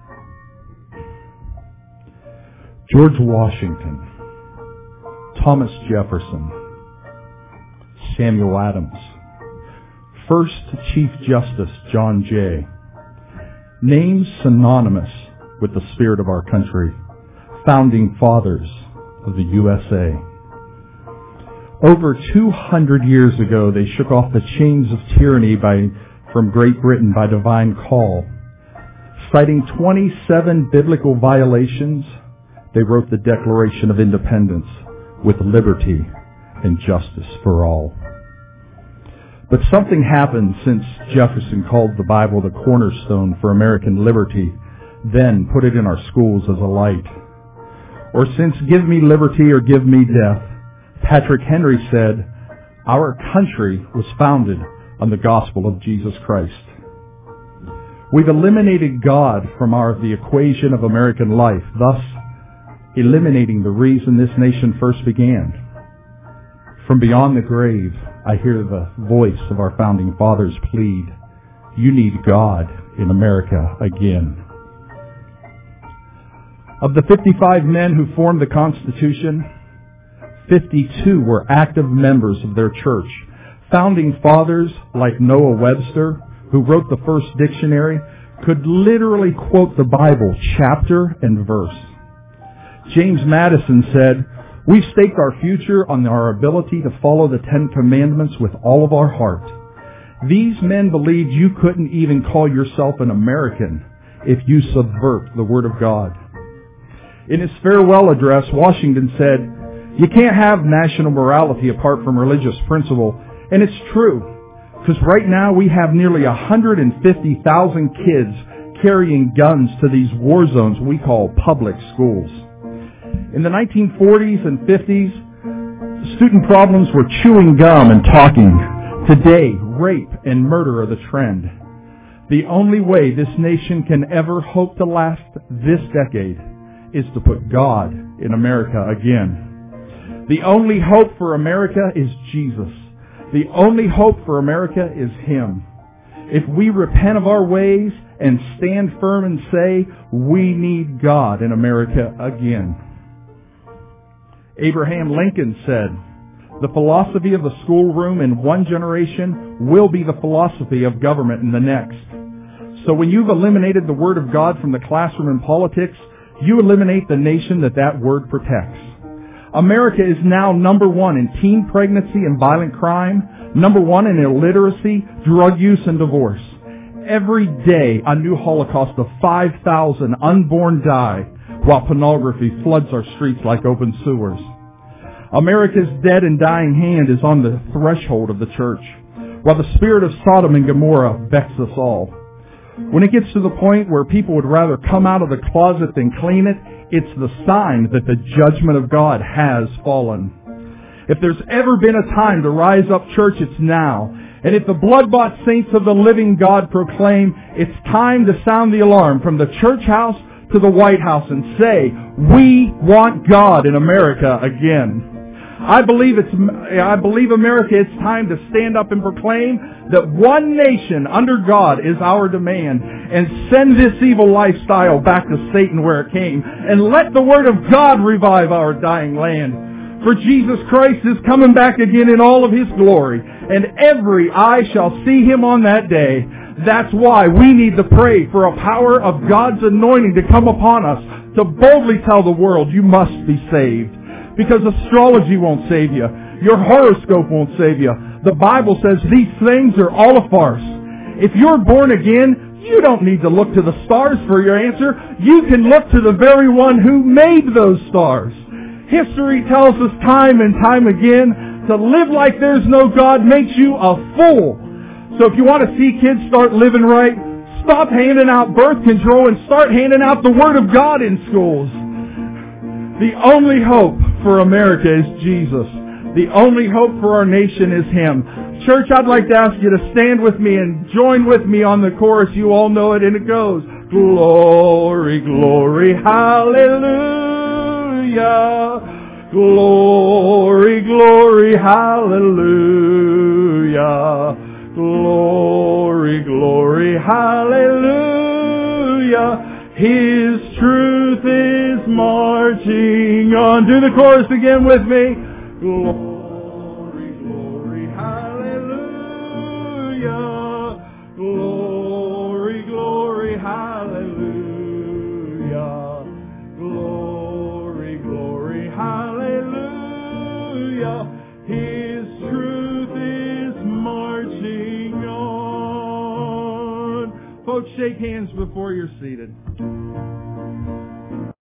George Washington, Thomas Jefferson, Samuel Adams, First Chief Justice John Jay, names synonymous with the spirit of our country, founding fathers of the USA. Over 200 years ago, they shook off the chains of tyranny from Great Britain by divine call. Citing 27 biblical violations, they wrote the Declaration of Independence with liberty and justice for all. But something happened since Jefferson called the Bible the cornerstone for American liberty, then put it in our schools as a light. Or since give me liberty or give me death, Patrick Henry said, our country was founded on the gospel of Jesus Christ. We've eliminated God from the equation of American life, thus eliminating the reason this nation first began. From beyond the grave, I hear the voice of our founding fathers plead, you need God in America again. Of the 55 men who formed the Constitution, 52 were active members of their church. Founding fathers like Noah Webster, who wrote the first dictionary, could literally quote the Bible chapter and verse. James Madison said, we've staked our future on our ability to follow the 10 Commandments with all of our heart. These men believed you couldn't even call yourself an American if you subvert the Word of God. In his farewell address, Washington said, you can't have national morality apart from religious principle. And it's true, because right now we have nearly 150,000 kids carrying guns to these war zones we call public schools. In the 1940s and 50s, student problems were chewing gum and talking. Today, rape and murder are the trend. The only way this nation can ever hope to last this decade is to put God in America again. The only hope for America is Jesus. The only hope for America is Him. If we repent of our ways and stand firm and say, we need God in America again. Abraham Lincoln said, the philosophy of the schoolroom in one generation will be the philosophy of government in the next. So when you've eliminated the Word of God from the classroom and politics, you eliminate the nation that Word protects. America is now number 1 in teen pregnancy and violent crime, number 1 in illiteracy, drug use, and divorce. Every day, a new holocaust of 5,000 unborn die, while pornography floods our streets like open sewers. America's dead and dying hand is on the threshold of the church, while the spirit of Sodom and Gomorrah vexes us all. When it gets to the point where people would rather come out of the closet than clean it, it's the sign that the judgment of God has fallen. If there's ever been a time to rise up, church, it's now. And if the blood-bought saints of the living God proclaim, it's time to sound the alarm from the church house to the White House and say, we want God in America again. I believe America, it's time to stand up and proclaim that one nation under God is our demand, and send this evil lifestyle back to Satan where it came, and let the Word of God revive our dying land. For Jesus Christ is coming back again in all of His glory, and every eye shall see Him on that day. That's why we need to pray for a power of God's anointing to come upon us to boldly tell the world you must be saved. Because astrology won't save you. Your horoscope won't save you. The Bible says these things are all a farce. If you're born again, you don't need to look to the stars for your answer. You can look to the very one who made those stars. History tells us time and time again, to live like there's no God makes you a fool. So if you want to see kids start living right, stop handing out birth control and start handing out the Word of God in schools. The only hope for America is Jesus. The only hope for our nation is Him. Church, I'd like to ask you to stand with me and join with me on the chorus. You all know it, and it goes, glory, glory, hallelujah. Glory, glory, hallelujah. Glory, glory, hallelujah. His truth is marching on. Do the chorus again with me. Glory, glory, hallelujah. Glory, glory, hallelujah. Glory, glory, hallelujah. His truth is marching on. Folks, shake hands before you're seated.